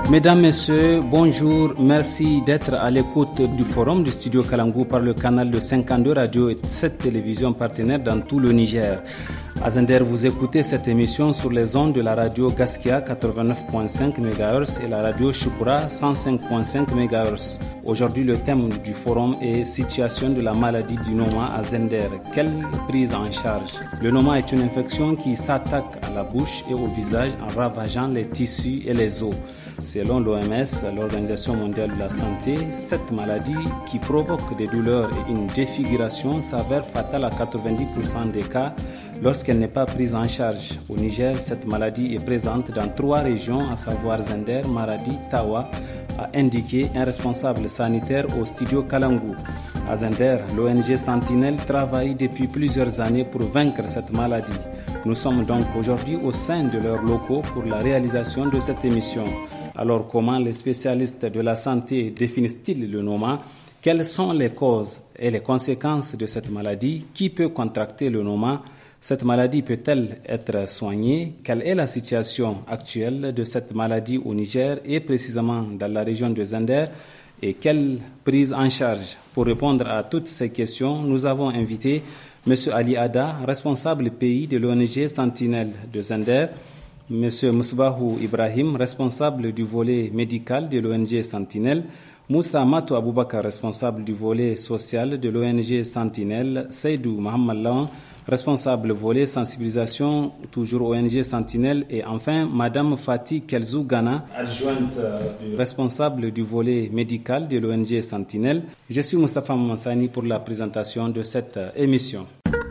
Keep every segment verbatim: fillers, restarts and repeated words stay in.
Mesdames, Messieurs, bonjour. Merci d'être à l'écoute du forum du studio Kalangou par le canal de cinquante-deux radios et sept télévisions partenaires dans tout le Niger. À Zender, vous écoutez cette émission sur les ondes de la radio Gaskia quatre-vingt-neuf virgule cinq mégahertz et la radio Shukura cent cinq virgule cinq mégahertz. Aujourd'hui, le thème du forum est situation de la maladie du Noma à Zender. Quelle prise en charge? Le Noma est une infection qui s'attaque à la bouche et au visage en ravageant les tissus et les os. Selon l'O M S, l'Organisation mondiale de la santé, cette maladie qui provoque des douleurs et une défiguration s'avère fatale à quatre-vingt-dix pour cent des cas lorsqu'elle n'est pas prise en charge. Au Niger, cette maladie est présente dans trois régions, à savoir Zender, Maradi, Tawa, a indiqué un responsable sanitaire au studio Kalangou. À Zender, l'O N G Sentinelle travaille depuis plusieurs années pour vaincre cette maladie. Nous sommes donc aujourd'hui au sein de leurs locaux pour la réalisation de cette émission. Alors, comment les spécialistes de la santé définissent-ils le Noma? Quelles sont les causes et les conséquences de cette maladie? Qui peut contracter le Noma? Cette maladie peut-elle être soignée? Quelle est la situation actuelle de cette maladie au Niger et précisément dans la région de Zender? Et quelle prise en charge? Pour répondre à toutes ces questions, nous avons invité M. Ali Ada, responsable pays de l'O N G Sentinelle de Zender, M. Mousbahou Ibrahim, responsable du volet médical de l'O N G Sentinelle, Moussa Matou Aboubakar, responsable du volet social de l'O N G Sentinelle, Seydou Mohamed Lawan, responsable volet sensibilisation, toujours O N G Sentinelle, et enfin Madame Fatih Kelzou Gana, adjointe du responsable du volet médical de l'O N G Sentinelle. Je suis Moustapha Mansani pour la présentation de cette émission.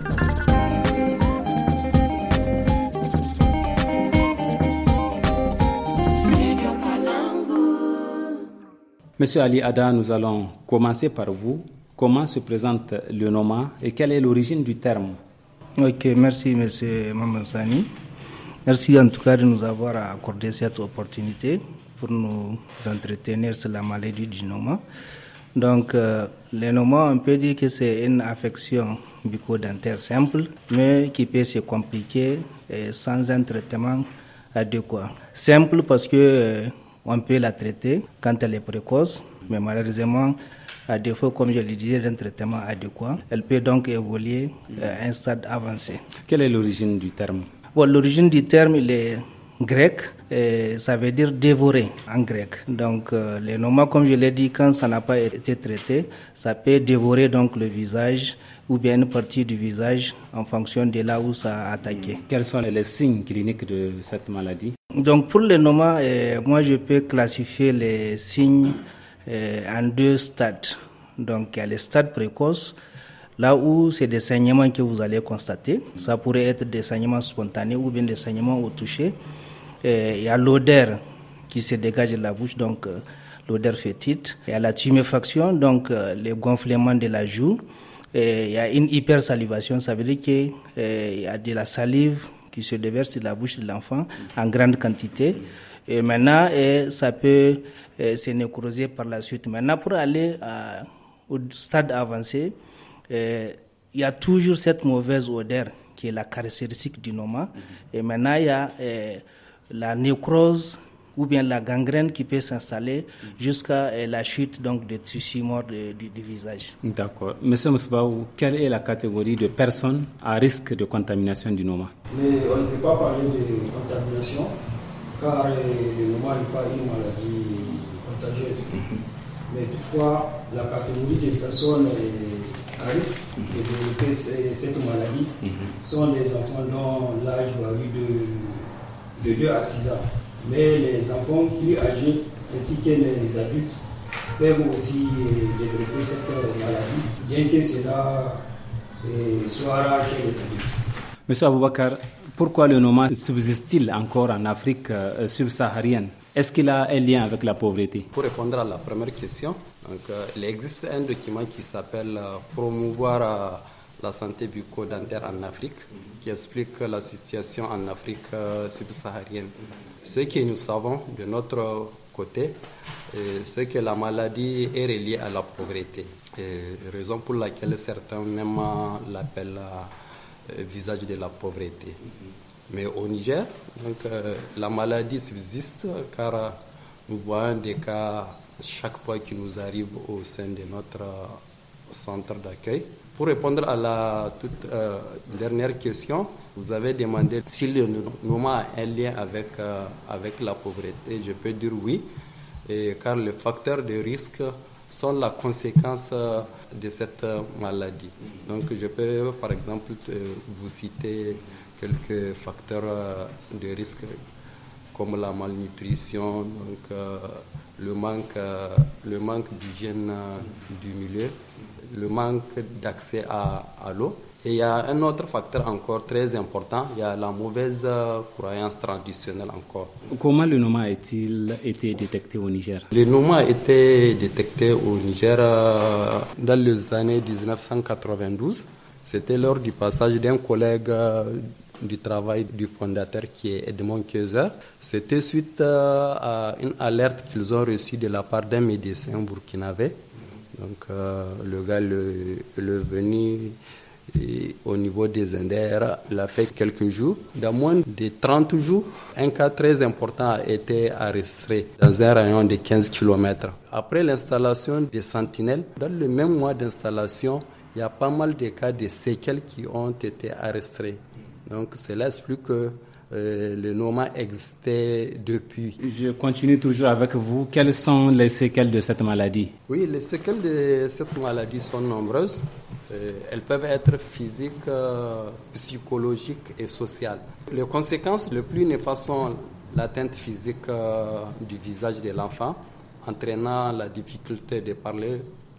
Monsieur Ali Ada, nous allons commencer par vous. Comment se présente le Noma et quelle est l'origine du terme? Ok, merci Monsieur Mamansani. Merci en tout cas de nous avoir accordé cette opportunité pour nous entretenir sur la maladie du Noma. Donc, euh, le Noma, on peut dire que c'est une affection bucco-dentaire simple, mais qui peut se compliquer euh, sans un traitement adéquat. Simple parce que euh, on peut la traiter quand elle est précoce, mais malheureusement, à défaut, comme je le disais, d'un traitement adéquat, elle peut donc évoluer à un stade avancé. Quelle est l'origine du terme? Bon, l'origine du terme, il est grec, et ça veut dire dévorer en grec. Donc, euh, le Noma, comme je l'ai dit, quand ça n'a pas été traité, ça peut dévorer donc le visage ou bien une partie du visage en fonction de là où ça a attaqué. Quels sont les signes cliniques de cette maladie? Donc, pour le Noma, euh, moi, je peux classifier les signes Euh, en deux stades. Donc il y a les stades précoces, là où c'est des saignements que vous allez constater. Ça pourrait être des saignements spontanés ou bien des saignements au toucher. Et il y a l'odeur qui se dégage de la bouche, donc euh, l'odeur fétide. Il y a la tuméfaction, donc euh, le gonflement de la joue. Et il y a une hypersalivation, ça veut dire qu'il euh, y a de la salive qui se déverse de la bouche de l'enfant en grande quantité. Et maintenant, et ça peut et, se nécroser par la suite. Maintenant, pour aller à, au stade avancé, et, il y a toujours cette mauvaise odeur qui est la caractéristique du Noma. Mm-hmm. Et maintenant, il y a et, la nécrose ou bien la gangrène qui peut s'installer mm-hmm. jusqu'à et, la chute donc, des tissus morts du, du visage. D'accord. Monsieur Mousbaou, quelle est la catégorie de personnes à risque de contamination du Noma? Mais on ne peut pas parler de contamination, car le Noma n'est pas une maladie contagieuse. Mm-hmm. Mais toutefois, la catégorie des personnes à risque de développer cette maladie mm-hmm. sont les enfants dont l'âge varie de, de deux à six ans. Mais les enfants plus âgés ainsi que les adultes peuvent aussi développer cette maladie, bien que cela soit rare chez les adultes. Monsieur Aboubakar, pourquoi le Noma subsiste-t-il encore en Afrique euh, subsaharienne? Est-ce qu'il a un lien avec la pauvreté? Pour répondre à la première question, donc, euh, il existe un document qui s'appelle euh, Promouvoir euh, la santé bucco-dentaire en Afrique, qui explique la situation en Afrique euh, subsaharienne. Ce que nous savons de notre côté, c'est que la maladie est reliée à la pauvreté. Et raison pour laquelle certains même l'appellent euh, visage de la pauvreté. Mais au Niger, donc, euh, la maladie subsiste car nous voyons des cas chaque fois qui nous arrivent au sein de notre centre d'accueil. Pour répondre à la toute euh, dernière question, vous avez demandé si le Noma a un lien avec, euh, avec la pauvreté. Je peux dire oui, et car les facteurs de risque sont la conséquence euh, de cette euh, maladie. Donc je peux par exemple euh, vous citer quelques facteurs euh, de risque comme la malnutrition, donc, euh, le manque, euh, le manque d'hygiène euh, du milieu, le manque d'accès à, à l'eau. Et il y a un autre facteur encore très important, il y a la mauvaise euh, croyance traditionnelle encore. Comment le Noma a-t-il été détecté au Niger? Le Noma a été détecté au Niger euh, dans les années dix-neuf cent quatre-vingt-douze. C'était lors du passage d'un collègue euh, du travail du fondateur qui est Edmond Keuser. C'était suite euh, à une alerte qu'ils ont reçue de la part d'un médecin burkinabé. Donc euh, le gars le, le venu et au niveau des Indères, il a fait quelques jours. Dans moins de trente jours, un cas très important a été enregistré dans un rayon de quinze kilomètres. Après l'installation des sentinelles, dans le même mois d'installation, il y a pas mal de cas de séquelles qui ont été enregistrés. Donc cela explique que euh, le Noma existait depuis. Je continue toujours avec vous. Quelles sont les séquelles de cette maladie? Oui, les séquelles de cette maladie sont nombreuses. Euh, elles peuvent être physiques, euh, psychologiques et sociales. Les conséquences les plus néfastes sont l'atteinte physique euh, du visage de l'enfant, entraînant la difficulté de parler,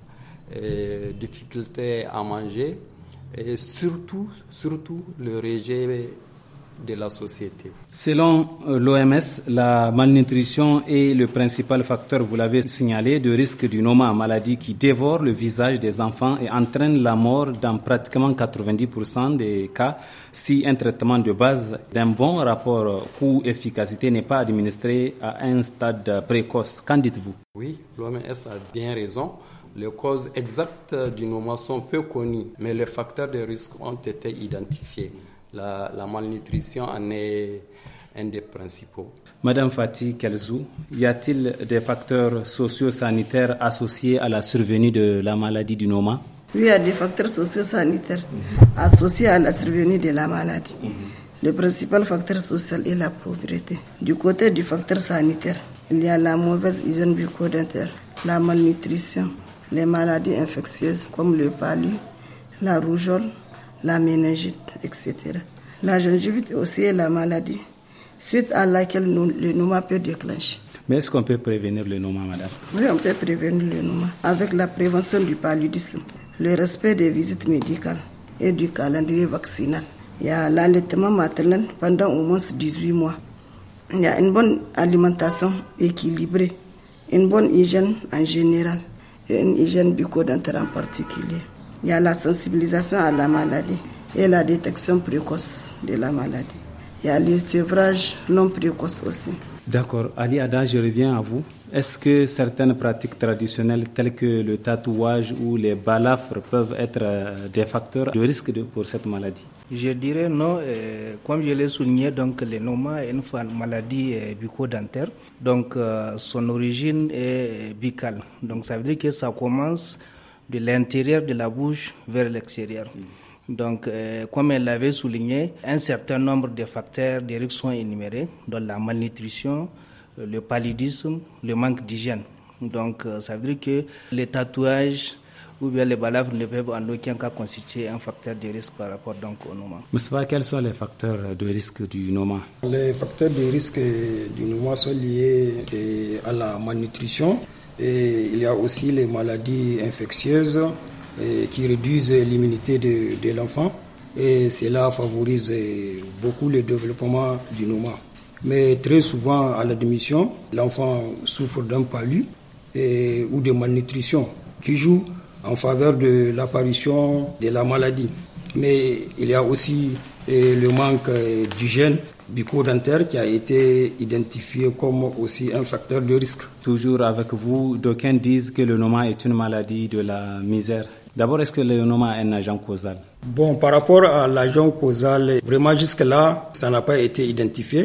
et difficulté à manger, et surtout, surtout le rejet de la société. Selon l'O M S, la malnutrition est le principal facteur, vous l'avez signalé, de risque du Noma, maladie qui dévore le visage des enfants et entraîne la mort dans pratiquement quatre-vingt-dix pour cent des cas si un traitement de base d'un bon rapport coût-efficacité n'est pas administré à un stade précoce. Qu'en dites-vous? Oui, l'O M S a bien raison. Les causes exactes du Noma sont peu connues, mais les facteurs de risque ont été identifiés. La, la malnutrition en est un des principaux. Madame Fatih Kelzou, y a-t-il des facteurs socio-sanitaires associés à la survenue de la maladie du Noma? Oui, il y a des facteurs socio-sanitaires mm-hmm. associés à la survenue de la maladie. Mm-hmm. Le principal facteur social est la pauvreté. Du côté du facteur sanitaire, il y a la mauvaise hygiène bucco-dentaire, la malnutrition, les maladies infectieuses comme le palu, la rougeole, la méningite, et cetera. La gingivite aussi est la maladie suite à laquelle nous, le Noma peut déclencher. Mais est-ce qu'on peut prévenir le Noma, madame? Oui, on peut prévenir le Noma avec la prévention du paludisme, le respect des visites médicales et du calendrier vaccinal. Il y a l'allaitement maternel pendant au moins dix-huit mois. Il y a une bonne alimentation équilibrée, une bonne hygiène en général et une hygiène bucco-dentaire en particulier. Il y a la sensibilisation à la maladie et la détection précoce de la maladie. Il y a le sevrage non précoce aussi. D'accord. Ali Ada, je reviens à vous. Est-ce que certaines pratiques traditionnelles telles que le tatouage ou les balafres peuvent être des facteurs de risque de, pour cette maladie? Je dirais non. Euh, comme je l'ai souligné, donc, le Noma est une maladie euh, bucco-dentaire. Donc euh, son origine est buccale. Donc ça veut dire que ça commence de l'intérieur de la bouche vers l'extérieur. Mmh. Donc, euh, comme elle l'avait souligné, un certain nombre de facteurs de risque sont énumérés, dont la malnutrition, euh, le paludisme, le manque d'hygiène. Donc, euh, ça veut dire que les tatouages ou bien les balafres ne peuvent en aucun cas constituer un facteur de risque par rapport donc, au Noma. Moustapha, quels sont les facteurs de risque du Noma? Les facteurs de risque du Noma sont liés à la malnutrition. Et il y a aussi les maladies infectieuses et qui réduisent l'immunité de, de l'enfant et cela favorise beaucoup le développement du Noma. Mais très souvent à l'admission, l'enfant souffre d'un palu et, ou de malnutrition qui joue en faveur de l'apparition de la maladie. Mais il y a aussi eh, le manque eh, d'hygiène bucco-dentaire qui a été identifié comme aussi un facteur de risque. Toujours avec vous, d'aucuns disent que le Noma est une maladie de la misère. D'abord, est-ce que le Noma a un agent causal? Bon, par rapport à l'agent causal, vraiment jusque-là, ça n'a pas été identifié.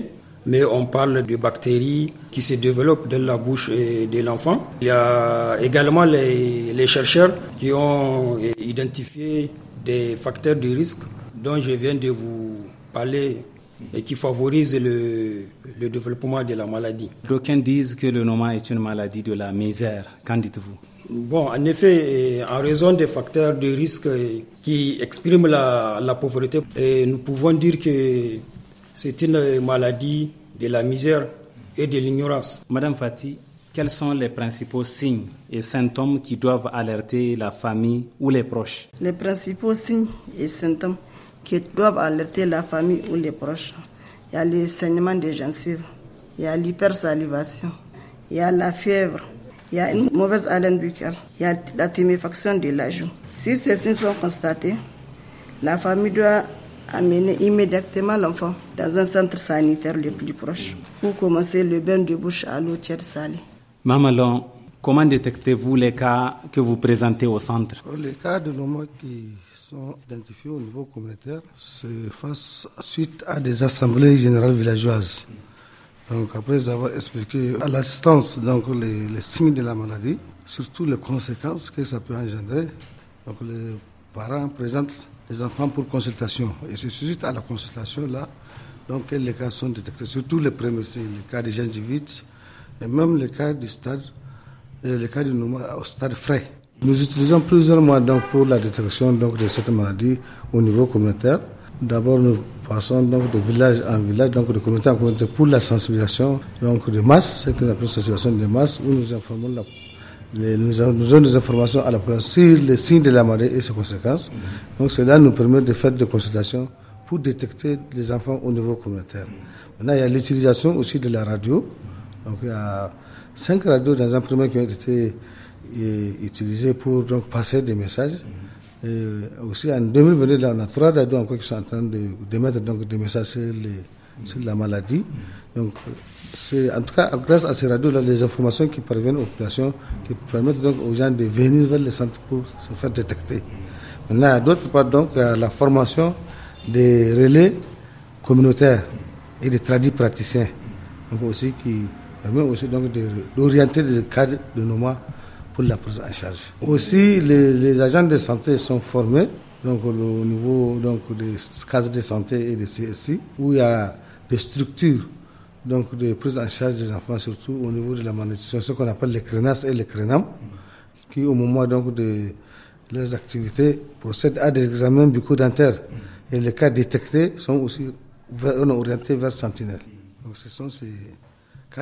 mais on parle de bactéries qui se développent dans la bouche de l'enfant. Il y a également les, les chercheurs qui ont identifié des facteurs de risque dont je viens de vous parler et qui favorisent le, le développement de la maladie. D'aucuns disent que le Noma est une maladie de la misère. Qu'en dites-vous? Bon, en effet, en raison des facteurs de risque qui expriment la, la pauvreté, nous pouvons dire que c'est une maladie de la misère et de l'ignorance. Madame Fati, quels sont les principaux signes et symptômes qui doivent alerter la famille ou les proches? Les principaux signes et symptômes qui doivent alerter la famille ou les proches, il y a le saignement des gencives, il y a l'hypersalivation, il y a la fièvre, il y a une mauvaise haleine buccale, il y a la tuméfaction de la joue. Si ces signes sont constatés, la famille doit amener immédiatement l'enfant dans un centre sanitaire le plus proche pour commencer le bain de bouche à l'eau tiède salée. Mamalon, comment détectez-vous les cas que vous présentez au centre? Les cas de Noma qui sont identifiés au niveau communautaire se font suite à des assemblées générales villageoises. Donc après avoir expliqué à l'assistance donc les, les signes de la maladie, surtout les conséquences que ça peut engendrer, donc les parents présentent les enfants pour consultation. Et c'est suite à la consultation là, donc les cas sont détectés, surtout les premiers signes, les cas de gingivite et même les cas du stade, et les cas du Noma au stade frais. Nous utilisons plusieurs mois donc pour la détection donc de cette maladie au niveau communautaire. D'abord, nous passons donc de village en village, donc de communauté en communauté pour la sensibilisation donc de masse, ce qu'on appelle sensibilisation de masse, où nous informons la, les, nous avons, nous avons des informations à la population sur les signes de la maladie et ses conséquences. Donc cela nous permet de faire des consultations pour détecter les enfants au niveau communautaire. Maintenant, il y a l'utilisation aussi de la radio. Donc il y a cinq radios dans un premier qui ont été et, utilisées pour donc passer des messages. Et aussi en deux mille vingt-deux, là, on a trois radios encore qui sont en train de, de mettre donc des messages sur, les, sur la maladie. Donc c'est en tout cas grâce à ces radios-là, les informations qui parviennent aux populations, qui permettent donc aux gens de venir vers les centres pour se faire détecter. Maintenant, d'autre part, donc, il y a la formation des relais communautaires et des tradis praticiens, donc aussi qui permet aussi donc de, d'orienter des cadres de Noma pour la prise en charge. Aussi, les, les agents de santé sont formés donc au niveau donc des cases de santé et des C S I, où il y a des structures donc de prise en charge des enfants, surtout au niveau de la malnutrition, ce qu'on appelle les CRENAS et les CRENAM, qui au moment donc de leurs activités procèdent à des examens bucco-dentaires. Et les cas détectés sont aussi orientés vers Sentinelle. Donc ce sont ces cas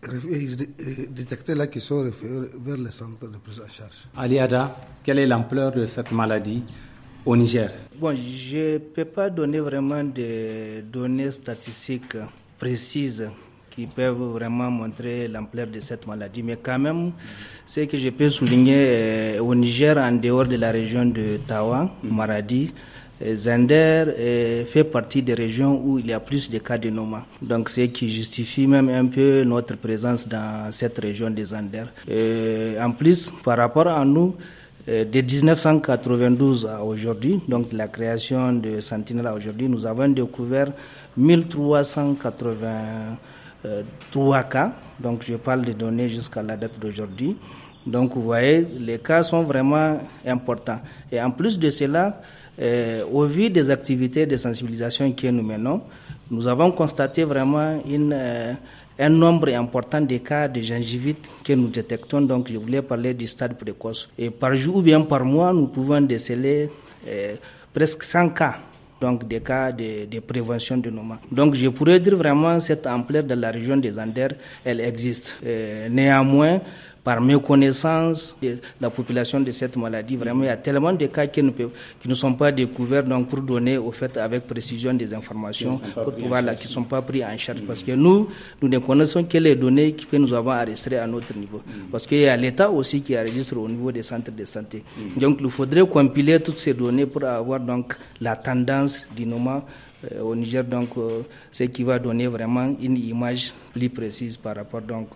détectés là qui sont référés vers les centres de prise en charge. Aliada, quelle est l'ampleur de cette maladie au Niger? Bon, je ne peux pas donner vraiment des données statistiques précises qui peuvent vraiment montrer l'ampleur de cette maladie. Mais quand même, ce que je peux souligner euh, au Niger, en dehors de la région de Tawa, Maradi, Zander euh, fait partie des régions où il y a plus de cas de Noma. Donc, ce qui justifie même un peu notre présence dans cette région de Zander. Euh, en plus, par rapport à nous, euh, de dix-neuf cent quatre-vingt-douze à aujourd'hui, donc la création de Sentinelle à aujourd'hui, nous avons découvert mille trois cent quatre-vingt-trois cas. Donc, je parle des données jusqu'à la date d'aujourd'hui. Donc, vous voyez, les cas sont vraiment importants. Et en plus de cela, Euh, au vu des activités de sensibilisation que nous menons, nous avons constaté vraiment une, euh, un nombre important de cas de gingivite que nous détectons. Donc, je voulais parler du stade précoce. Et par jour ou bien par mois, nous pouvons déceler euh, presque cent cas, donc des cas de, de prévention de Noma. Donc, je pourrais dire vraiment cette ampleur de la région des Anders, elle existe. Euh, néanmoins, par méconnaissance de la population de cette maladie, vraiment, il y a tellement de cas qui ne, peuvent, qui ne sont pas découverts, donc pour donner au fait avec précision des informations pour pouvoir là, qui ne sont pas pris en charge. Parce que nous, nous ne connaissons que les données que nous avons enregistrées à notre niveau. Parce qu'il y a l'État aussi qui enregistre au niveau des centres de santé. Donc, il faudrait compiler toutes ces données pour avoir donc la tendance du Noma euh, au Niger, donc euh, ce qui va donner vraiment une image plus précise par rapport donc euh,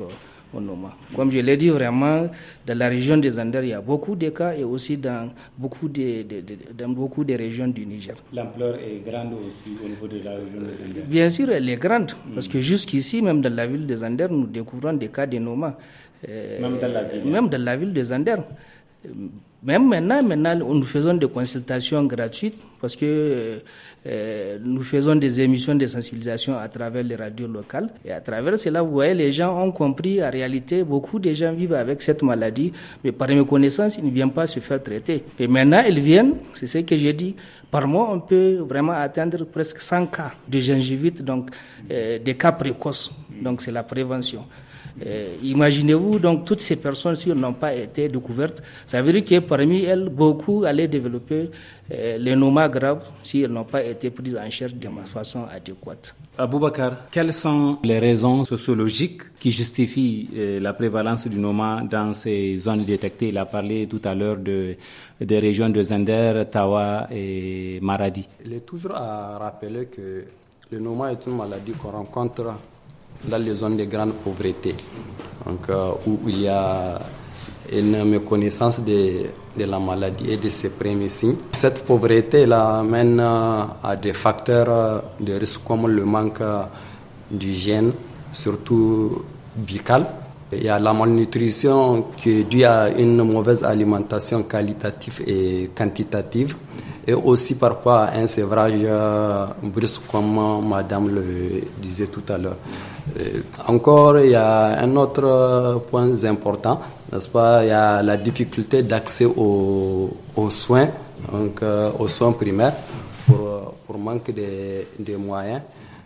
au Noma. Comme je l'ai dit, vraiment, dans la région des Anders, il y a beaucoup de cas et aussi dans beaucoup de, de, de, dans beaucoup de régions du Niger. L'ampleur est grande aussi au niveau de la région des Anders. Bien sûr, elle est grande, mmh. parce que jusqu'ici, même dans la ville des Anders, nous découvrons des cas de Noma. Euh, même dans la ville Même dans la ville des Anders. Même maintenant, maintenant, nous faisons des consultations gratuites parce que euh, nous faisons des émissions de sensibilisation à travers les radios locales. Et à travers cela, vous voyez, les gens ont compris, en réalité, beaucoup de gens vivent avec cette maladie, mais par mes connaissances, ils ne viennent pas se faire traiter. Et maintenant, ils viennent, c'est ce que j'ai dit, par mois, on peut vraiment atteindre presque cent cas de gingivite, donc euh, des cas précoces. Donc, c'est la prévention. Euh, imaginez-vous, donc, toutes ces personnes, si elles n'ont pas été découvertes, ça veut dire que parmi elles, beaucoup allaient développer euh, les nomas graves si elles n'ont pas été prises en charge de façon adéquate. Aboubakar, quelles sont les raisons sociologiques qui justifient euh, la prévalence du noma dans ces zones détectées? Il a parlé tout à l'heure de, des régions de Zender, Tawa et Maradi. Il est toujours à rappeler que le noma est une maladie qu'on rencontre dans les zones de grande pauvreté, donc, euh, où il y a une méconnaissance de, de la maladie et de ses premiers signes. Cette pauvreté-là mène à des facteurs de risque comme le manque d'hygiène, surtout buccale. Il y a la malnutrition qui est due à une mauvaise alimentation qualitative et quantitative, et aussi parfois un sévrage brusque comme madame le disait tout à l'heure. Et encore, il y a un autre point important, n'est-ce pas? Il y a la difficulté d'accès aux, aux soins, donc euh, aux soins primaires, pour, pour manque de, de moyens,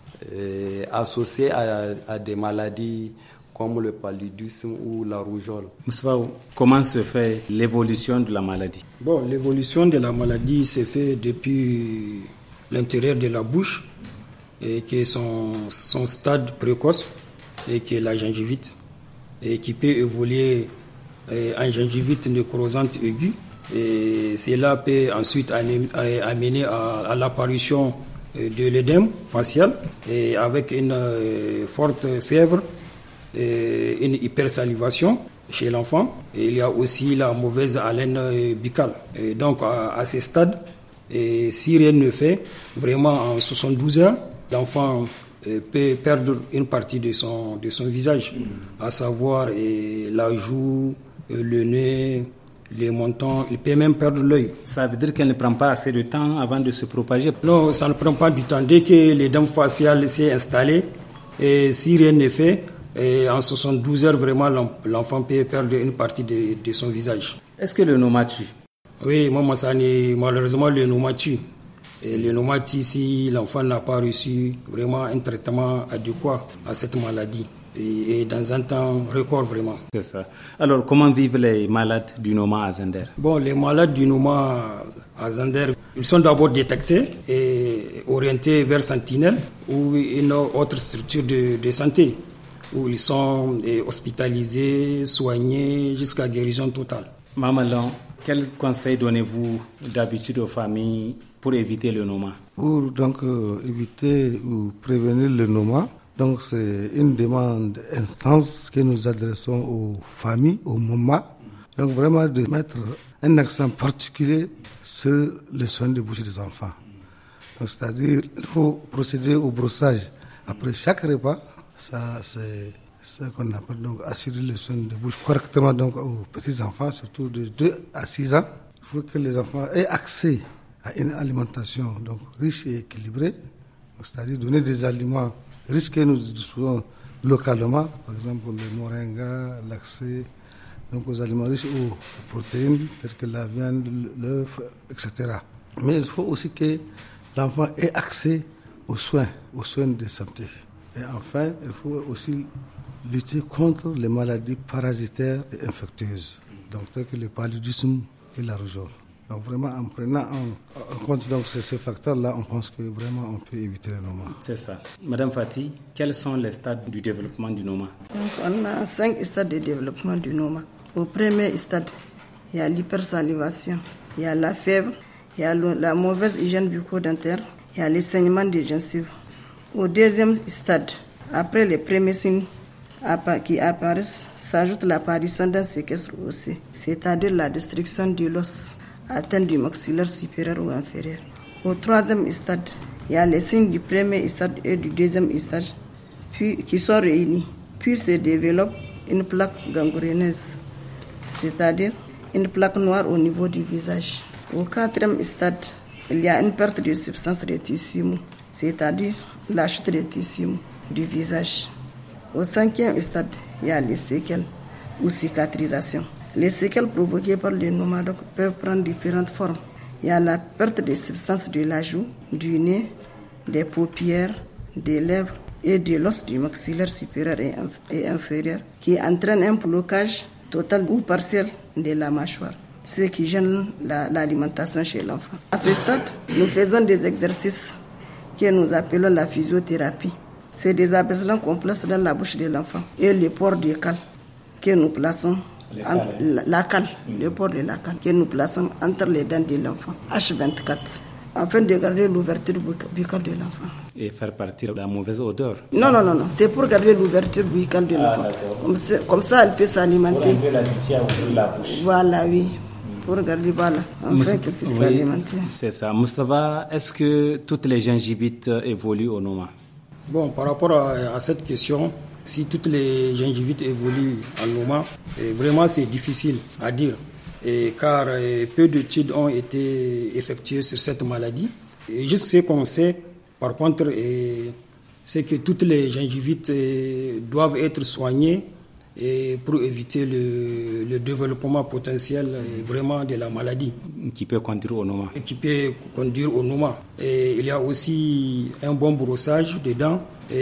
et associés à, à des maladies comme le paludisme ou la rougeole. Moussaou, comment se fait l'évolution de la maladie? Bon, l'évolution de la maladie se fait depuis l'intérieur de la bouche, et qui est son, son stade précoce, et qui est la gingivite, et qui peut évoluer eh, en gingivite nécrosante aiguë. Et cela peut ensuite amener à, à l'apparition de l'édème facial, et avec une euh, forte fièvre, et une hypersalivation chez l'enfant. Et il y a aussi la mauvaise haleine buccale. Et donc à, à ce stade, et si rien ne fait, vraiment en soixante-douze heures, l'enfant euh, peut perdre une partie de son, de son visage, à savoir et la joue, le nez, les mentons, il peut même perdre l'œil. Ça veut dire qu'elle ne prend pas assez de temps avant de se propager? Non, ça ne prend pas du temps. Dès que l'édème facial s'est installé, et si rien n'est fait, et en soixante-douze heures, vraiment, l'enfant peut perdre une partie de, de son visage. Est-ce que le noma tue? Oui, moi, ça n'est, malheureusement, le noma tue. Et le noma tue si l'enfant n'a pas reçu vraiment un traitement adéquat à cette maladie. Et, et dans un temps record, vraiment. C'est ça. Alors, comment vivent les malades du noma à Zender? Bon, les malades du noma à Zender, ils sont d'abord détectés et orientés vers Sentinelle ou une autre structure de, de santé, où ils sont hospitalisés, soignés jusqu'à guérison totale. Mamalon, quels conseils donnez-vous d'habitude aux familles pour éviter le noma? Pour donc euh, éviter ou prévenir le noma, donc c'est une demande instance que nous adressons aux familles, aux mamans. Donc vraiment de mettre un accent particulier sur les soins de bouche des enfants. Donc c'est-à-dire il faut procéder au brossage après chaque repas. Ça, c'est ce qu'on appelle donc assurer les soins de bouche correctement donc aux petits enfants, surtout de deux à six ans. Il faut que les enfants aient accès à une alimentation donc riche et équilibrée, c'est-à-dire donner des aliments riches que nous disposons localement, par exemple le moringa, l'accès donc aux aliments riches aux protéines telles que la viande, l'œuf, et cetera. Mais il faut aussi que l'enfant ait accès aux soins, aux soins de santé. Et enfin, il faut aussi lutter contre les maladies parasitaires et infectieuses, donc telles que le paludisme et la rougeole. Donc vraiment, en prenant en, en compte donc ces, ces facteurs-là, on pense que vraiment on peut éviter le noma. C'est ça. Madame Fati, quels sont les stades du développement du noma? Donc on a cinq stades de développement du noma. Au premier stade, il y a l'hypersalivation, il y a la fièvre, il y a le, la mauvaise hygiène bucco-dentaire, il y a les saignements des gencives. Au deuxième stade, après les premiers signes, qui apparaissent s'ajoute l'apparition d'un séquestre osseux, c'est-à-dire la destruction de l'os atteint du maxillaire supérieur ou inférieur. Au troisième stade, il y a les signes du premier stade et du deuxième stade puis, qui sont réunis. Puis se développe une plaque gangréneuse, c'est-à-dire une plaque noire au niveau du visage. Au quatrième stade, il y a une perte de substance des tissus mous, c'est-à-dire la chute des tissus mous du visage. Au cinquième stade, il y a les séquelles ou cicatrisations. Les séquelles provoquées par le pneumodoc peuvent prendre différentes formes. Il y a la perte de substance de la joue, du nez, des paupières, des lèvres et de l'os du maxillaire supérieur et inférieur qui entraîne un blocage total ou partiel de la mâchoire, ce qui gêne la, l'alimentation chez l'enfant. À ce stade, nous faisons des exercices que nous appelons la physiothérapie. C'est des abaissements qu'on place dans la bouche de l'enfant et le port de cale que nous plaçons, en, la, la cale, le port de la cale que nous plaçons entre les dents de l'enfant, H vingt-quatre, afin de garder l'ouverture buccale de l'enfant. Et faire partir la mauvaise odeur. Non, non, non, non. C'est pour garder l'ouverture buccale de l'enfant. Ah, comme, comme ça, elle peut s'alimenter. Pour enlever la litière de la bouche. Voilà, oui. Pour garder, voilà, afin qu'elle puisse oui, s'alimenter. C'est ça. Moustapha, est-ce que toutes les gingivites évoluent au Noma? Bon, par rapport à, à cette question, si toutes les gingivites évoluent en Noma, vraiment c'est difficile à dire. Et car et peu d'études ont été effectuées sur cette maladie. Et juste ce qu'on sait, par contre, et, c'est que toutes les gingivites et, doivent être soignées et pour éviter le, le développement potentiel et, vraiment de la maladie. Qui peut conduire au Noma. Et qui peut conduire au Noma. Et il y a aussi un bon brossage des dents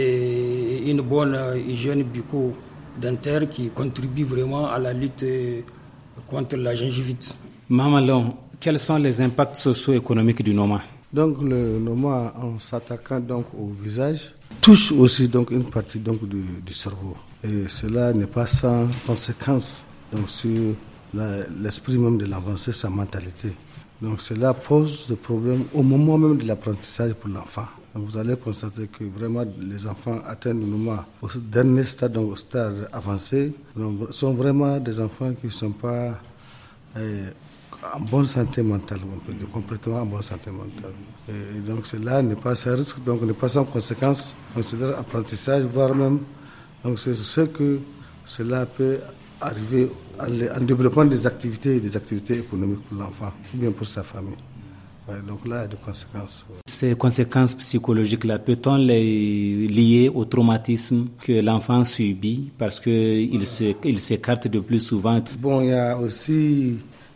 et une bonne hygiène bucco-dentaire qui contribue vraiment à la lutte contre la gingivite. Mamalon, quels sont les impacts socio-économiques du Noma? Donc le Noma, en s'attaquant donc au visage, touche aussi donc une partie donc du, du cerveau. Et cela n'est pas sans conséquence donc sur la, l'esprit même de l'avancée, sa mentalité. Donc cela pose des problèmes au moment même de l'apprentissage pour l'enfant. Donc vous allez constater que vraiment les enfants atteignent le Noma au dernier stade, donc au stade avancé, donc, sont vraiment des enfants qui ne sont pas eh, en bonne santé mentale, on peut dire, complètement en bonne santé mentale. Et donc cela n'est pas sans risque, donc n'est pas sans conséquence sur leur apprentissage, voire même, donc c'est ce que cela peut arriver en développant des activités, des activités économiques pour l'enfant, ou bien pour sa famille. Ouais, donc là, il y a des conséquences. Ouais. Ces conséquences psychologiques-là, peut-on les lier au traumatisme que l'enfant subit parce qu'il se, il s'écarte de plus souvent? Bon, il y a aussi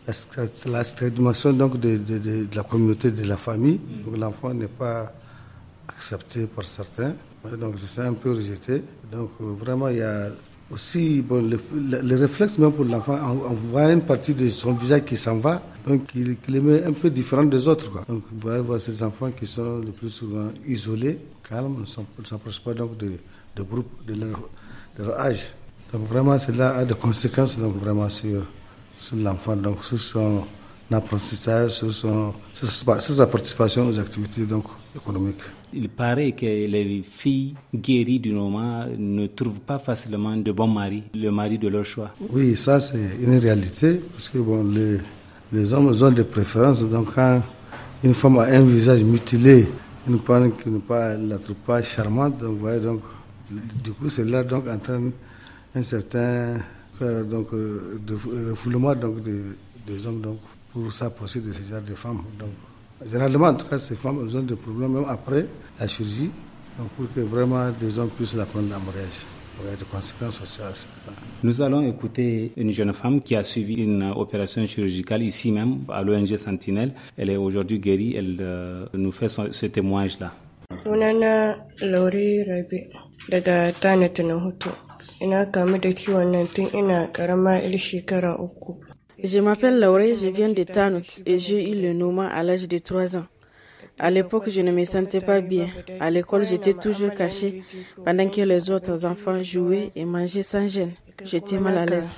la stigmatisation donc de, de, de, de la communauté, de la famille. Donc l'enfant n'est pas accepté par certains, ouais, donc c'est un peu rejeté. Donc vraiment, il y a aussi bon, le, le, le réflexe même pour l'enfant, on, on voit une partie de son visage qui s'en va, donc il, il est met un peu différent des autres, quoi. Donc vous voyez voir ces enfants qui sont le plus souvent isolés, calmes, ne s'approchent pas donc de, de groupes de leur, de leur âge. Donc vraiment cela a des conséquences donc vraiment sur, sur l'enfant, donc sur son apprentissage, sur, son, sur, sa, sur sa participation aux activités donc, économiques. Il paraît que les filles guéries du Noma ne trouvent pas facilement de bons maris, le mari de leur choix. Oui, ça c'est une réalité, parce que bon, les, les hommes ont des préférences. Donc quand une femme a un visage mutilé, une femme qui ne pas, la trouve pas charmante, donc, voyez, donc, du coup c'est là donc entraîne un certain donc, de refoulement donc, de, des hommes donc, pour s'approcher de ce genre de femmes. Donc, généralement, en tout cas, ces femmes ont des problèmes même après la chirurgie, donc pour que vraiment des hommes puissent la prendre en mariage. Il y a des conséquences sociales. Nous allons écouter une jeune femme qui a suivi une opération chirurgicale ici même, à l'O N G Sentinelle. Elle est aujourd'hui guérie, elle euh, nous fait son, ce témoignage-là. Sunana Lauri Rabi daga Tanit na Hutu. Ina kamu da ciwon nan tun ina karama il shekara uku. Je m'appelle Lauré, je viens de Tanout et j'ai eu le Noma à l'âge de trois ans. À l'époque, je ne me sentais pas bien. À l'école, j'étais toujours cachée pendant que les autres enfants jouaient et mangeaient sans gêne. J'étais mal à l'aise.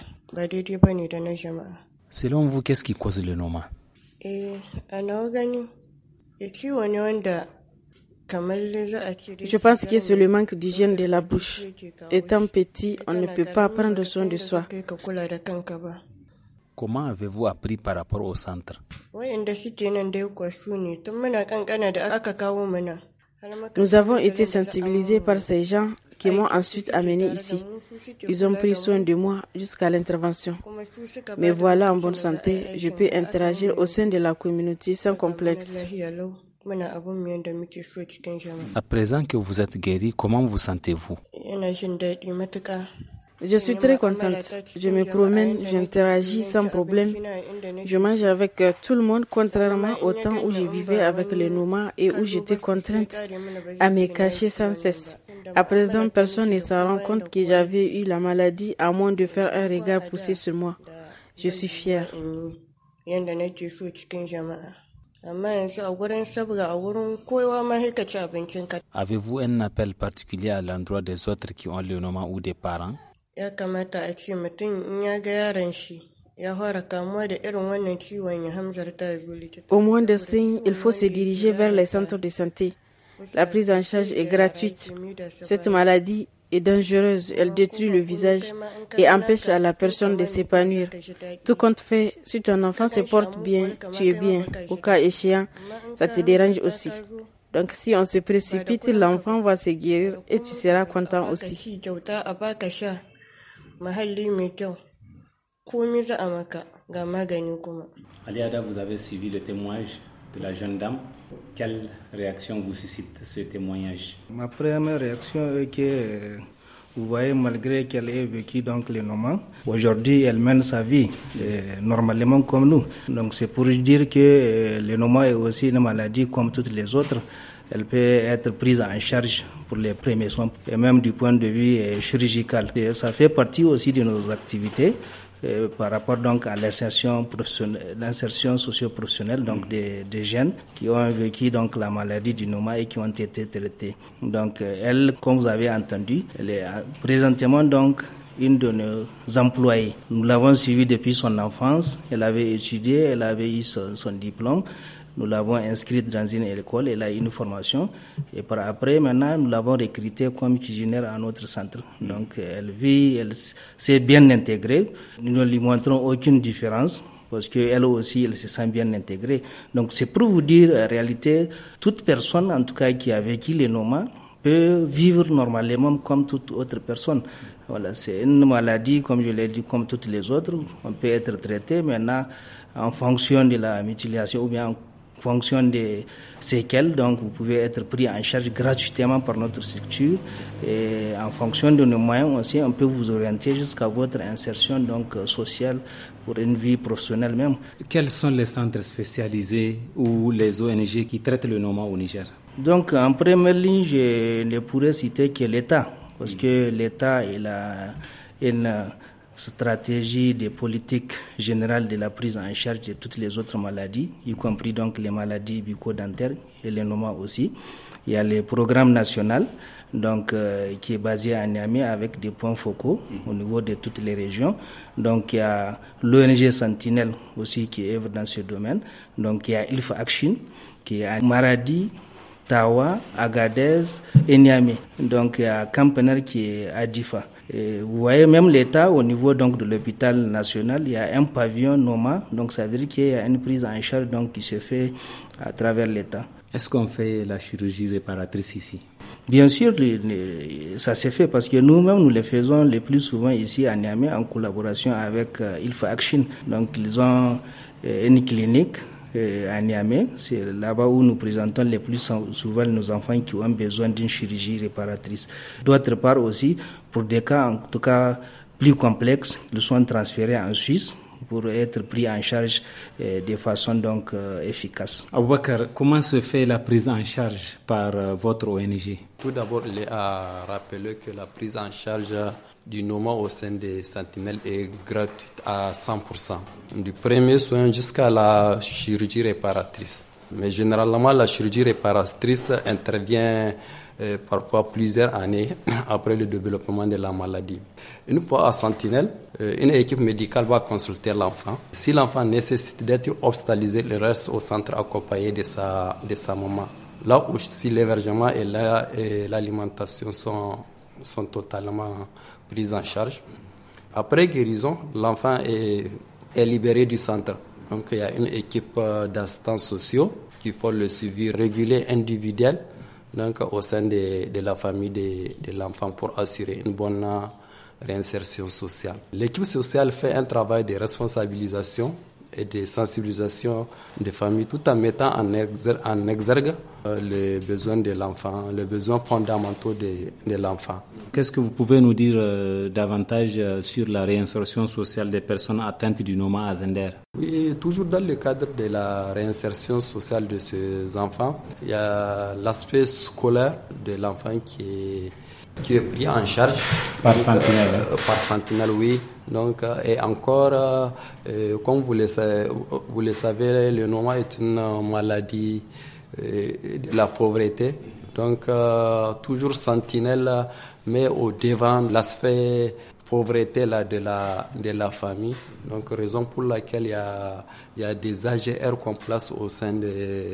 Selon vous, qu'est-ce qui cause le Noma? Je pense que c'est le manque d'hygiène de la bouche. Étant petit, on ne peut pas prendre soin de soi. Comment avez-vous appris par rapport au centre? Nous avons été sensibilisés par ces gens qui m'ont ensuite amené ici. Ils ont pris soin de moi jusqu'à l'intervention. Mais voilà, en bonne santé, je peux interagir au sein de la communauté sans complexe. À présent que vous êtes guéri, comment vous sentez-vous? Je suis très contente. Je me promène, j'interagis sans problème. Je mange avec tout le monde, contrairement au temps où je vivais avec les Nomas et où j'étais contrainte à me cacher sans cesse. À présent, personne ne se rend compte que j'avais eu la maladie à moins de faire un regard poussé sur moi. Je suis fière. Avez-vous un appel particulier à l'endroit des autres qui ont le Noma ou des parents? Au moins de signes, il faut se diriger vers les centres de santé. La prise en charge est gratuite. Cette maladie est dangereuse, elle détruit le visage et empêche à la personne de s'épanouir. Tout compte fait, si ton enfant se porte bien, tu es bien. Au cas échéant, ça te dérange aussi. Donc si on se précipite, l'enfant va se guérir et tu seras content aussi. Aliada, vous avez suivi le témoignage de la jeune dame. Quelle réaction vous suscite ce témoignage? Ma première réaction est que, vous voyez, malgré qu'elle ait vécu donc les Nomas, aujourd'hui elle mène sa vie euh, normalement comme nous. Donc c'est pour dire que euh, le Noma est aussi une maladie comme toutes les autres. Elle peut être prise en charge pour les premiers soins et même du point de vue euh, chirurgical. Et ça fait partie aussi de nos activités. Euh, par rapport donc à l'insertion professionnelle, l'insertion socio-professionnelle donc des, des jeunes qui ont vécu donc la maladie du Noma et qui ont été traités. Donc euh, elle, comme vous avez entendu, elle est présentement donc une de nos employées. Nous l'avons suivie depuis son enfance. Elle avait étudié, elle avait eu son, son diplôme. Nous l'avons inscrite dans une école, elle a eu une formation. Et par après, maintenant, nous l'avons recrutée comme cuisinière à notre centre. Donc, elle vit, elle s'est bien intégrée. Nous ne lui montrons aucune différence parce qu'elle aussi, elle se sent bien intégrée. Donc, c'est pour vous dire, en réalité, toute personne, en tout cas, qui a vécu les Noma, peut vivre normalement comme toute autre personne. Voilà, c'est une maladie, comme je l'ai dit, comme toutes les autres. On peut être traité maintenant en fonction de la mutilation ou bien en fonction des séquelles, donc vous pouvez être pris en charge gratuitement par notre structure et en fonction de nos moyens aussi, on peut vous orienter jusqu'à votre insertion donc sociale pour une vie professionnelle même. Quels sont les centres spécialisés ou les O N G qui traitent le Noma au Niger? Donc en première ligne, je ne pourrais citer que l'État, parce que l'État il a une stratégie de politique générale de la prise en charge de toutes les autres maladies, y compris donc les maladies bucco-dentaires et les Noma aussi. Il y a le programme national donc euh, qui est basé à Niamey avec des points focaux au niveau de toutes les régions. Donc il y a l'O N G Sentinelle aussi qui œuvre dans ce domaine. Donc il y a I L F Action qui est à Maradi, Tawa, Agadez et Niamey. Donc il y a Campener qui est à Difa. Et vous voyez même l'État au niveau donc de l'hôpital national, il y a un pavillon Noma, donc ça veut dire qu'il y a une prise en charge donc qui se fait à travers l'État. Est-ce qu'on fait la chirurgie réparatrice ici? Bien sûr, ça se fait parce que nous-mêmes nous le faisons le plus souvent ici à Niamey en collaboration avec euh, I L F Action. Donc ils ont euh, une clinique à Niamey, c'est là-bas où nous présentons le plus souvent nos enfants qui ont besoin d'une chirurgie réparatrice. D'autre part aussi, pour des cas en tout cas plus complexes, ils sont transférés en Suisse pour être pris en charge euh, de façon donc euh, efficace. Aboubakar, comment se fait la prise en charge par euh, votre O N G? Tout d'abord, il est à rappeler que la prise en charge du Noma au sein des Sentinelles est gratuite à cent pour cent. Du premier soin jusqu'à la chirurgie réparatrice. Mais généralement, la chirurgie réparatrice intervient euh, parfois plusieurs années après le développement de la maladie. Une fois à Sentinelle, euh, une équipe médicale va consulter l'enfant. Si l'enfant nécessite d'être hospitalisé, il reste au centre accompagné de sa, de sa maman. là où si l'hébergement et, la, et l'alimentation sont, sont totalement pris en charge. Après guérison, l'enfant est, est libéré du centre. Donc il y a une équipe d'assistants sociaux qui font le suivi régulier individuel donc, au sein de, de la famille de, de l'enfant pour assurer une bonne réinsertion sociale. L'équipe sociale fait un travail de responsabilisation et de sensibilisation des familles tout en mettant en exergue, en exergue euh, les besoins de l'enfant, les besoins fondamentaux de, de l'enfant. Qu'est-ce que vous pouvez nous dire euh, davantage euh, sur la réinsertion sociale des personnes atteintes du Noma à Zender? Oui, toujours dans le cadre de la réinsertion sociale de ces enfants, il y a l'aspect scolaire de l'enfant qui est qui est pris en charge par sentinelle. Euh, par sentinelle, oui. Donc, euh, et encore, euh, euh, comme vous le, vous le savez, le Noma est une maladie euh, de la pauvreté. Donc, euh, toujours sentinelle, mais au devant de l'aspect pauvreté là, de, la, de la famille. Donc, raison pour laquelle il y a, il y a des A G R qu'on place au sein de,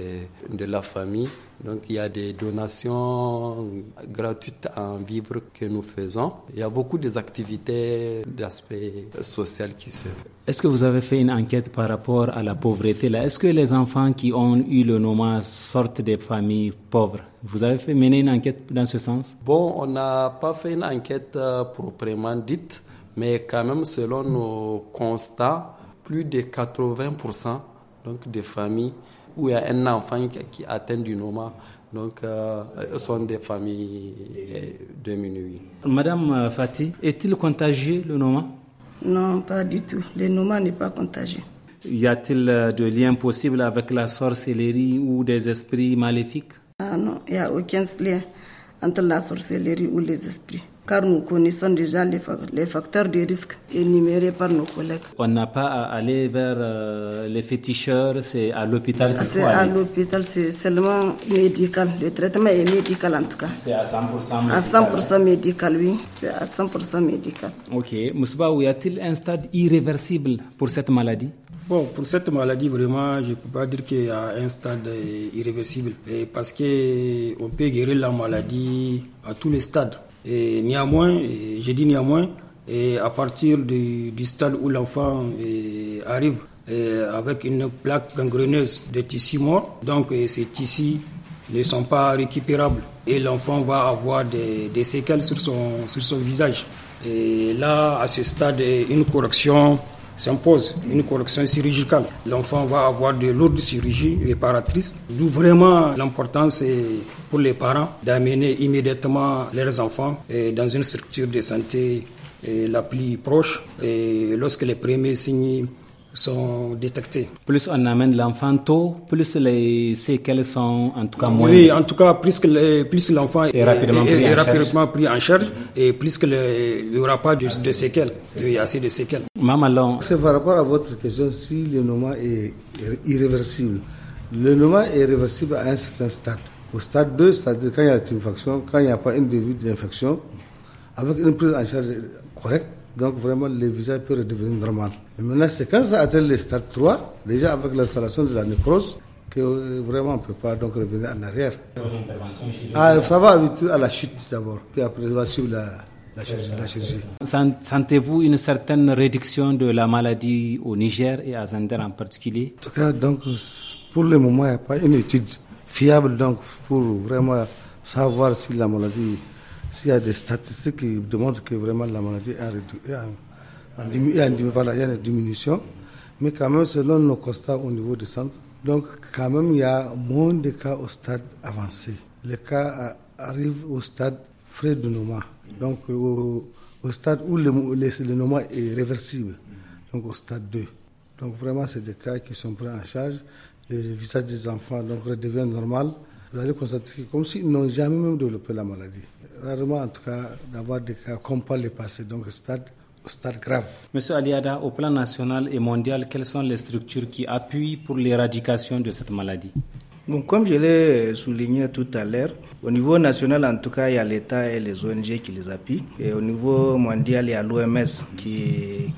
de la famille. Donc, il y a des donations gratuites en vivres que nous faisons. Il y a beaucoup d'activités d'aspect social qui se font. Est-ce que vous avez fait une enquête par rapport à la pauvreté là? Est-ce que les enfants qui ont eu le Noma sortent des familles pauvres? Vous avez fait mener une enquête dans ce sens? Bon, on n'a pas fait une enquête euh, proprement dite, mais quand même, selon nos constats, plus de quatre-vingts pour cent donc, des familles où il y a un enfant qui, qui atteint du Noma, donc euh, sont des familles euh, diminuées. Madame Fati, est-il contagieux le Noma? Non, pas du tout. Le Noma n'est pas contagieux. Y a-t-il de lien possible avec la sorcellerie ou des esprits maléfiques? Ah non, il n'y a aucun lien entre la sorcellerie ou les esprits. Car nous connaissons déjà les facteurs de risque énumérés par nos collègues. On n'a pas à aller vers euh, les féticheurs, c'est à l'hôpital qu'il faut aller. C'est à l'hôpital, c'est seulement médical. Le traitement est médical en tout cas. C'est à cent pour cent médical. À cent pour cent médical, oui. C'est à cent pour cent médical. Ok. Mousbaou, y a-t-il un stade irréversible pour cette maladie? Bon, pour cette maladie, vraiment, je ne peux pas dire qu'il y a un stade irréversible. Et parce qu'on peut guérir la maladie à tous les stades. Et néanmoins, je dis néanmoins, et à partir du, du stade où l'enfant et, arrive et avec une plaque gangreneuse de tissus morts, donc et ces tissus ne sont pas récupérables et l'enfant va avoir des, des séquelles sur son, sur son visage. Et là, à ce stade, une correction s'impose, une correction chirurgicale. L'enfant va avoir de lourdes chirurgies réparatrices, d'où vraiment l'importance pour les parents d'amener immédiatement leurs enfants dans une structure de santé la plus proche et lorsque les premiers signes sont détectés. Plus on amène l'enfant tôt, plus les séquelles sont en tout cas moins. Oui, en tout cas, plus, que le, plus l'enfant est, est rapidement, est, pris, est en rapidement pris en charge et plus qu'il n'y aura pas de, de séquelles, il y a assez de séquelles. Maman, c'est par rapport à votre question si le Noma est irréversible. Le Noma est réversible à un certain stade. Au stade deux, c'est-à-dire quand il y a une infection, quand il n'y a pas un début d'infection, avec une prise en charge correcte, donc vraiment le visage peut redevenir normal. Mais maintenant, c'est quand ça atteint le stade trois, déjà avec l'installation de la nécrose, que vraiment on ne peut pas donc revenir en arrière. Ah, ça va habituer à la chute d'abord, puis après ça va suivre la, la, chirurgie, la chirurgie. Sentez-vous une certaine réduction de la maladie au Niger et à Zender en particulier? En tout cas, donc, pour le moment, il n'y a pas une étude fiable donc, pour vraiment savoir si la maladie... S'il y a des statistiques qui démontrent que vraiment la maladie est en, en, en, en, en, en diminution, mais quand même selon nos constats au niveau du centre, donc quand même il y a moins de cas au stade avancé. Les cas arrivent au stade frais de Noma, donc au, au stade où le, le, le Noma est réversible, donc au stade deux. Donc vraiment c'est des cas qui sont pris en charge, le visage des enfants donc redevient normal. Vous allez constater que comme s'ils n'ont jamais même développé la maladie. Rarement, en tout cas, d'avoir des cas comme par le passé, donc stade, stade grave. Monsieur Aliada, au plan national et mondial, quelles sont les structures qui appuient pour l'éradication de cette maladie? Bon, comme je l'ai souligné tout à l'heure, au niveau national, en tout cas, il y a l'État et les O N G qui les appuient. Et au niveau mondial, il y a l'O M S qui est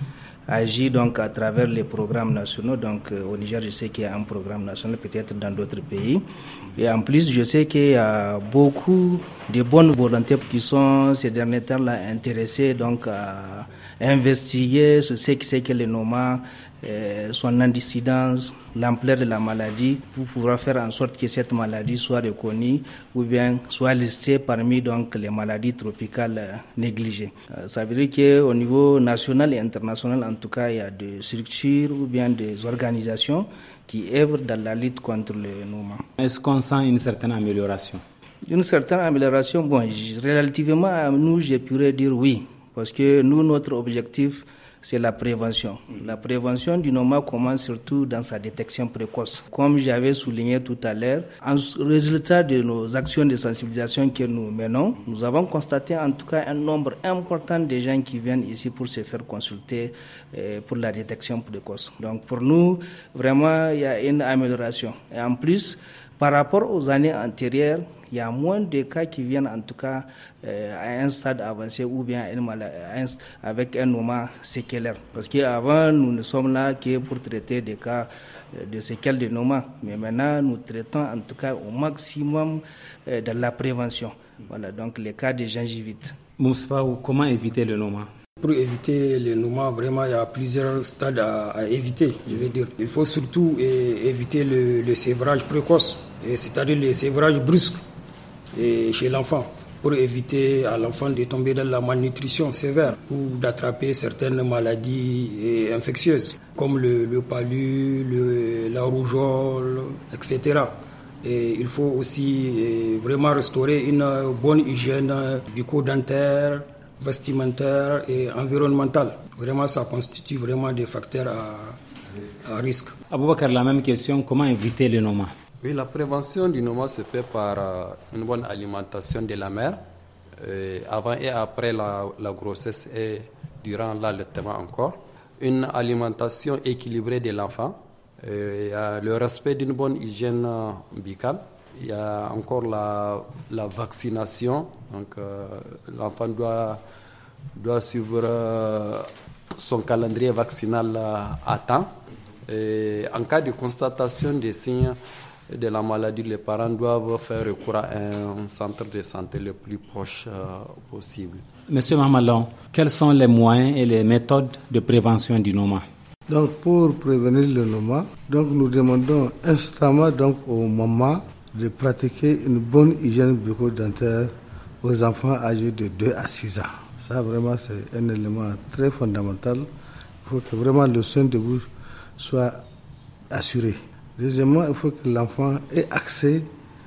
agit donc à travers les programmes nationaux. Donc euh, au Niger, je sais qu'il y a un programme national, peut-être dans d'autres pays. Et en plus, je sais qu'il y a beaucoup de bonnes volontés qui sont ces derniers temps-là intéressés donc à investiguer ce que c'est que le Noma, euh, son incidence, l'ampleur de la maladie, pour pouvoir faire en sorte que cette maladie soit reconnue ou bien soit listée parmi donc les maladies tropicales euh, négligées. Euh, ça veut dire qu'au niveau national et international, en tout cas, il y a des structures ou bien des organisations qui œuvrent dans la lutte contre le Noma. Est-ce qu'on sent une certaine amélioration? Une certaine amélioration, bon, relativement à nous, je pourrais dire oui, parce que nous, notre objectif, c'est la prévention. La prévention du Noma commence surtout dans sa détection précoce. Comme j'avais souligné tout à l'heure, en résultat de nos actions de sensibilisation que nous menons, nous avons constaté en tout cas un nombre important de gens qui viennent ici pour se faire consulter euh, pour la détection précoce. Donc pour nous, vraiment, il y a une amélioration. Et en plus, par rapport aux années antérieures, il y a moins de cas qui viennent en tout cas euh, à un stade avancé ou bien à une à un, avec un Noma séquelaire. Parce qu'avant, nous ne sommes là que pour traiter des cas de séquelles de Noma. Mais maintenant, nous traitons en tout cas au maximum euh, de la prévention. Voilà, donc les cas de gingivite. Moussa, comment éviter le Noma? Pour éviter le Noma, vraiment, il y a plusieurs stades à, à éviter. Je veux dire, il faut surtout eh, éviter le, le sévrage précoce, et c'est-à-dire le sévrage brusque et chez l'enfant, pour éviter à l'enfant de tomber dans la malnutrition sévère ou d'attraper certaines maladies eh, infectieuses, comme le, le palu, le, la rougeole, et cetera. Et il faut aussi eh, vraiment restaurer une bonne hygiène bucco-dentaire, vestimentaire et environnemental. Vraiment, ça constitue vraiment des facteurs à, à risque. Aboubakar, la même question, comment éviter le Noma? Oui, la prévention du Noma se fait par euh, une bonne alimentation de la mère, euh, avant et après la, la grossesse et durant l'allaitement encore. Une alimentation équilibrée de l'enfant, euh, le respect d'une bonne hygiène buccale. Il y a encore la, la vaccination. Donc, euh, l'enfant doit, doit suivre euh, son calendrier vaccinal à temps. Et en cas de constatation des signes de la maladie, les parents doivent faire recours à un centre de santé le plus proche euh, possible. Monsieur Mamalon, quels sont les moyens et les méthodes de prévention du Noma? Donc, pour prévenir le Noma, donc nous demandons instamment donc aux mamans de pratiquer une bonne hygiène bucco-dentaire aux enfants âgés de deux à six ans. Ça, vraiment, c'est un élément très fondamental. Il faut que vraiment le soin de bouche soit assuré. Deuxièmement, il faut que l'enfant ait accès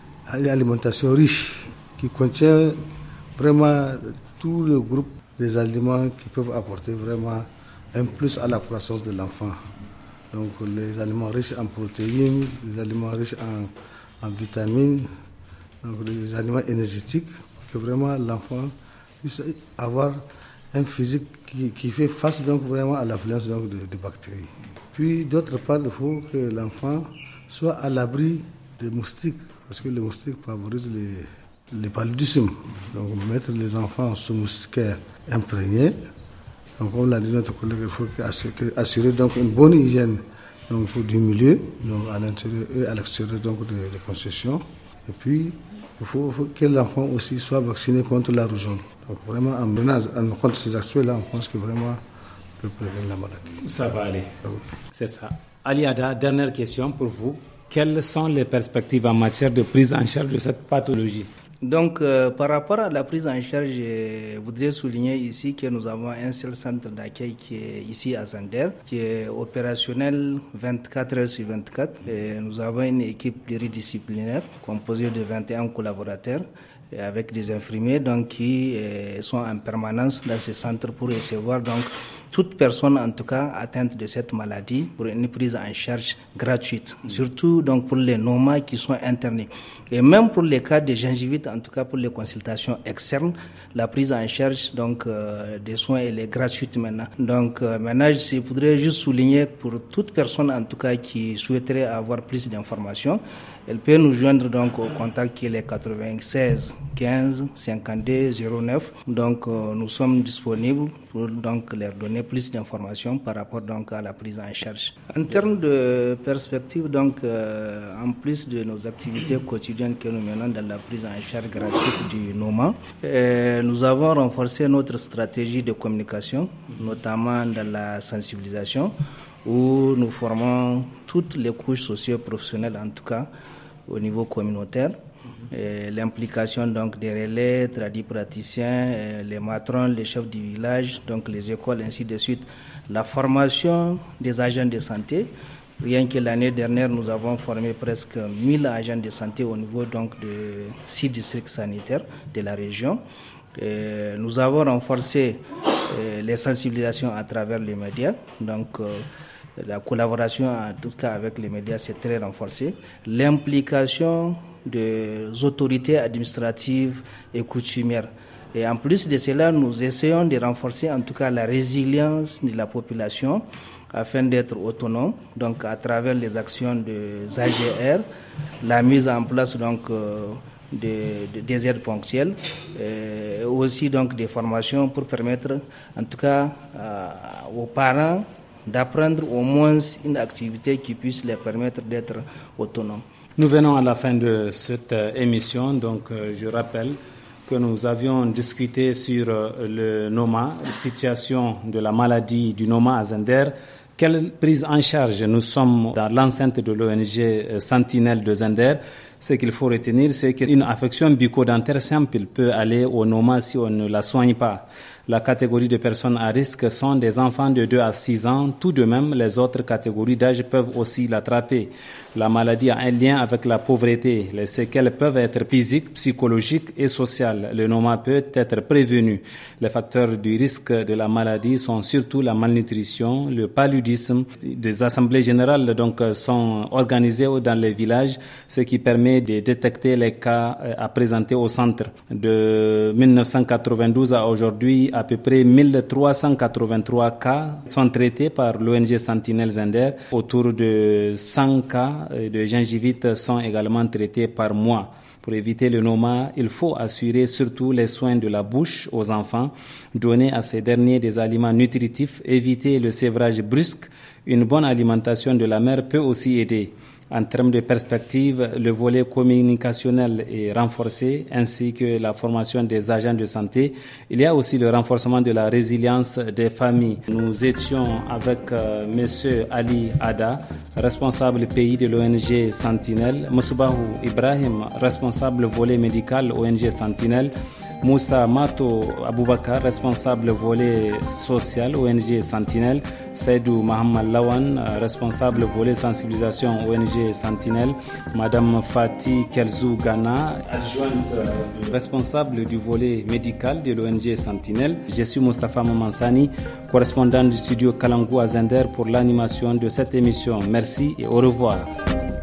à une alimentation riche qui contient vraiment tout le groupe des aliments qui peuvent apporter vraiment un plus à la croissance de l'enfant. Donc, les aliments riches en protéines, les aliments riches en en vitamines, donc des aliments énergétiques, pour que vraiment l'enfant puisse avoir un physique qui, qui fait face donc vraiment à l'affluence donc de, de bactéries. Puis d'autre part, il faut que l'enfant soit à l'abri des moustiques, parce que les moustiques favorisent les, les paludismes. Donc mettre les enfants sous moustiquaires imprégnés. Donc comme l'a dit notre collègue, il faut assurer, assurer donc une bonne hygiène donc du milieu, donc à l'intérieur et à l'extérieur donc des de concessions. Et puis il faut, faut que l'enfant aussi soit vacciné contre la rougeole. Donc vraiment en menant en compte ces aspects-là, on pense que vraiment on peut prévenir la maladie. Ça va aller. Ah oui. C'est ça. Aliada, dernière question pour vous. Quelles sont les perspectives en matière de prise en charge de cette pathologie? Donc, euh, par rapport à la prise en charge, je voudrais souligner ici que nous avons un seul centre d'accueil qui est ici à Zander, qui est opérationnel vingt-quatre heures sur vingt-quatre. Et nous avons une équipe pluridisciplinaire composée de vingt et un collaborateurs et avec des infirmiers donc, qui euh, sont en permanence dans ce centre pour recevoir donc toute personne en tout cas atteinte de cette maladie pour une prise en charge gratuite, mmh. surtout donc pour les Noma qui sont internés. Et même pour les cas de gingivite, en tout cas pour les consultations externes, la prise en charge donc euh, des soins elle est gratuite maintenant. Donc euh, maintenant je voudrais juste souligner pour toute personne en tout cas qui souhaiterait avoir plus d'informations, elle peut nous joindre donc au contact qui est les quatre-vingt-seize quinze cinquante-deux zéro neuf. Donc euh, nous sommes disponibles pour donc leur donner plus d'informations par rapport donc à la prise en charge. En termes de perspective, donc euh, en plus de nos activités quotidiennes que nous menons dans la prise en charge gratuite du Noma, euh, nous avons renforcé notre stratégie de communication, notamment dans la sensibilisation, où nous formons toutes les couches socio-professionnelles, en tout cas au niveau communautaire. Et l'implication donc des relais, tradis praticiens, les matrons, les chefs du village, donc les écoles, ainsi de suite. La formation des agents de santé. Rien que l'année dernière, nous avons formé presque mille agents de santé au niveau donc de six districts sanitaires de la région. Et nous avons renforcé euh, les sensibilisations à travers les médias. Donc, euh, la collaboration, en tout cas avec les médias, c'est très renforcée. L'implication des autorités administratives et coutumières. Et en plus de cela, nous essayons de renforcer en tout cas la résilience de la population afin d'être autonome, donc à travers les actions des A G R, la mise en place donc euh, de, de, des aides ponctuelles, et aussi donc des formations pour permettre en tout cas euh, aux parents d'apprendre au moins une activité qui puisse leur permettre d'être autonomes. Nous venons à la fin de cette euh, émission, donc euh, je rappelle que nous avions discuté sur euh, le Noma, la situation de la maladie du Noma à Zender. Quelle prise en charge? Nous sommes dans l'enceinte de l'O N G euh, Sentinelle de Zender. Ce qu'il faut retenir, c'est qu'une affection bucco-dentaire simple peut aller au Noma si on ne la soigne pas. La catégorie de personnes à risque sont des enfants de deux à six ans. Tout de même, les autres catégories d'âge peuvent aussi l'attraper. La maladie a un lien avec la pauvreté. Les séquelles peuvent être physiques, psychologiques et sociales. Le Noma peut être prévenu. Les facteurs du risque de la maladie sont surtout la malnutrition, le paludisme. Des assemblées générales donc sont organisées dans les villages, ce qui permet de détecter les cas à présenter au centre. De mille neuf cent quatre-vingt-douze à aujourd'hui, à peu près mille trois cent quatre-vingt-trois cas sont traités par l'O N G Sentinelle Zender. Autour de cent cas de gingivite sont également traités par mois. Pour éviter le Noma, il faut assurer surtout les soins de la bouche aux enfants, donner à ces derniers des aliments nutritifs, éviter le sévrage brusque. Une bonne alimentation de la mère peut aussi aider. En termes de perspective, le volet communicationnel est renforcé, ainsi que la formation des agents de santé. Il y a aussi le renforcement de la résilience des familles. Nous étions avec euh, Monsieur Ali Ada, responsable pays de l'O N G Sentinelle, Mousbahou Ibrahim, responsable volet médical O N G Sentinelle, Moussa Mato Aboubakar, responsable volet social O N G Sentinelle, Seydou Mohamed Lawan, responsable volet sensibilisation O N G Sentinelle, Madame Fatih Kelzou Ghana, adjointe responsable du volet médical de l'O N G Sentinelle. Je suis Moustapha Mamansani, correspondant du studio Kalangou à Zender pour l'animation de cette émission. Merci et au revoir.